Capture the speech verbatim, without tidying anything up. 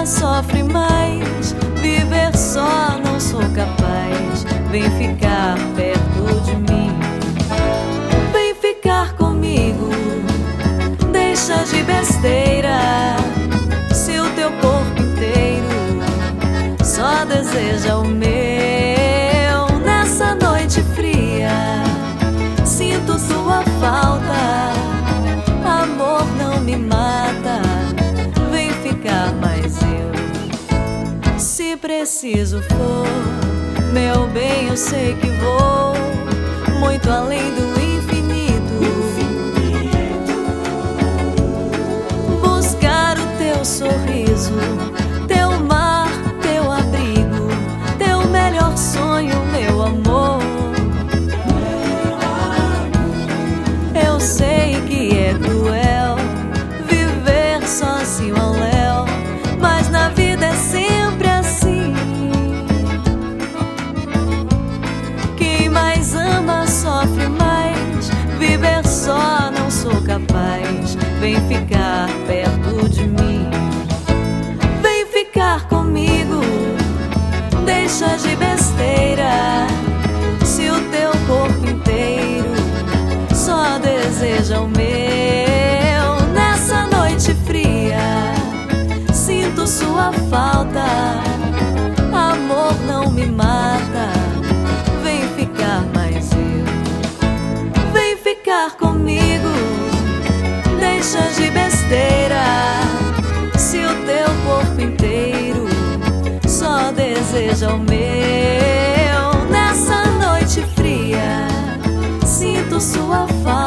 sofre mais, viver só não sou capaz. Vem ficar perto de mim, vem ficar comigo. Deixa de besteira, se o teu corpo inteiro só deseja o meu. Nessa noite fria sinto sua falta, amor não me mata. Vem ficar mais eu, se preciso for, meu bem, eu sei que vou muito além do infinito, buscar o teu sorriso, teu mar, teu abrigo, teu melhor sonho, meu amor. Eu sei que é cruel viver sozinho ao léu, mas na vida é sempre assim. Quem mais ama sofre mais, viver só não sou capaz. Vem ficar perto de mim, vem ficar comigo. Deixa de besteira, se o teu corpo inteiro só deseja o meu. Nessa noite fria sinto sua falta, amor não me mata. Vem ficar mais eu, vem ficar comigo. Deixa de besteira, se o teu corpo inteiro só deseja o meu. Nessa noite fria sinto sua falta,